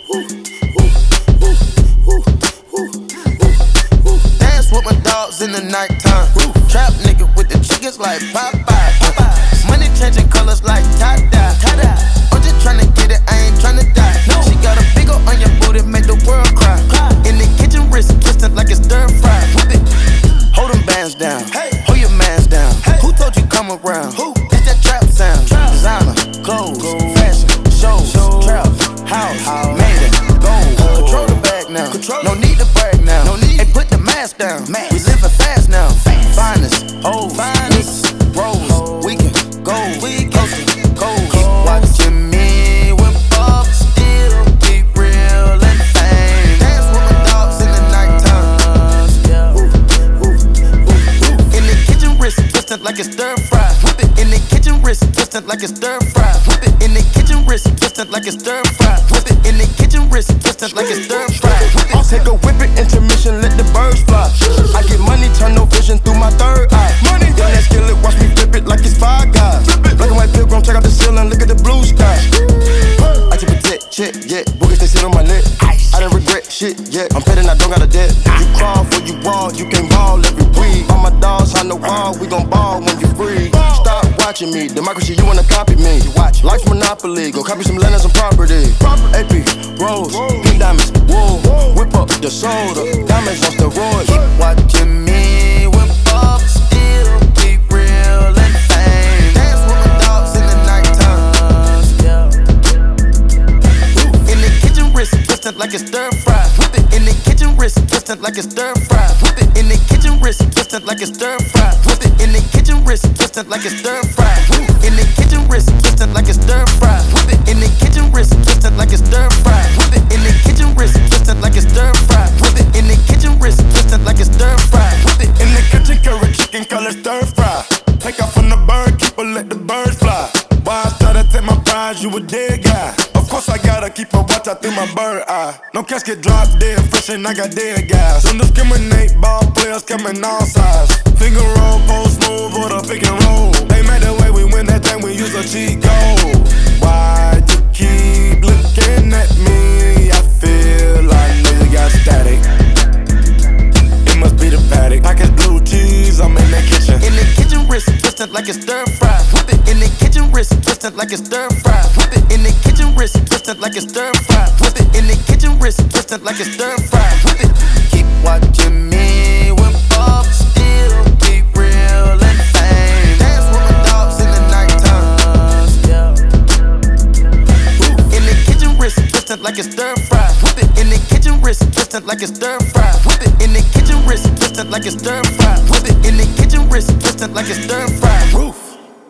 Dance with my dogs in the nighttime. Trap nigga with the chickens like Popeye. Money changing colors like tie-dye. I'm just tryna get it, I ain't tryna die. She got a big ol' on your booty, make the world cry. In the kitchen, wrist twisting like it's stir fry. Hold them bands down, hold your mans down. Who told you come around? It's that trap sound. Designer, clothes, fashion, shows, trap, house, made it, gold. Control the bag now, no need to brag now. Hey, put the mask down, we living fast now. Finest, hoes, rolls, we can go, coast to coast. Keep watching me whip up, still keep real and fame. Dance with my dogs in the nighttime. In the kitchen, wrist twisted like it's stir fry. Whip it in the kitchen, wrist twisted like it's stir fry. Whip it in the kitchen, wrist twisted like it's stir fry. Whip it in the kitchen, wrist twisted like it's stir fry. I'll take a whip it, intermission, let the birds fly. I get money, turn no vision through my third eye. Money, young that skillet, watch me flip it like it's Five Guys. Black and white pilgrim, check out the ceiling, look at the blue sky. I keep a check, yeah, boogies they sit on my neck. I didn't regret shit, yeah, I'm petting, I don't got a debt. You crawl for you raw, you can't ball every week. All my dogs on the wall, we gon' ball when you free. Stop watching me, democracy, you wanna copy me. Life's monopoly, go copy some land and some property. AP, rose, pink diamonds, wool. Whip up the soda, diamonds on steroids. Keep watching me whip up, still keep real and fame. Dance with my dogs in the nighttime. In the kitchen, wrist twisted like it's stir fry. Whip it in the kitchen, wrist twisted like it's stir fry. Whip it in the kitchen, wrist twisted like it's stir fry. Whip it in the kitchen, wrist twisted like it's stir fry. In the kitchen, wrist twisted like it's stir fry. Whip it in the kitchen, wrist twisted like it's stir fry. Whip it in the kitchen, wrist twisted like it's stir fry. Whip it in the kitchen, wrist twisted like it's stir fry. Whip it In the kitchen, curry chicken, color stir fry. Take off from the bird, keeper, let the birds fly. Why I try to take my prize, you a dead guy. Of course I gotta keep a watch out through my bird eye. No casket drop dead, fresh and I got dead guys. Don't discriminate, ball players coming all sides. Finger roll, post move, or the pick and roll. They made the way we win that thing, we use a cheat code. Why you keep looking at me? I feel like nigga got static. It must be the paddock. Package blue cheese, I'm in the kitchen. in the kitchen, wrist twisted like it's stir fry. Whip it in the kitchen, wrist twisted like it's stir fry. Whip it in the kitchen, wrist twisted like it's stir fry. Whip it in the kitchen, wrist twisted like it's stir fry. Whip it. Keep watching me whip up, still keep real and fame. Dance with my dogs in the nighttime. In the kitchen, wrist twisted like it's stir fry. Whip it in the kitchen, wrist twisted like it's stir fry. Whip it in the kitchen, wrist twisted like it's stir fry. Whip it in the kitchen, wrist twisted like it's stir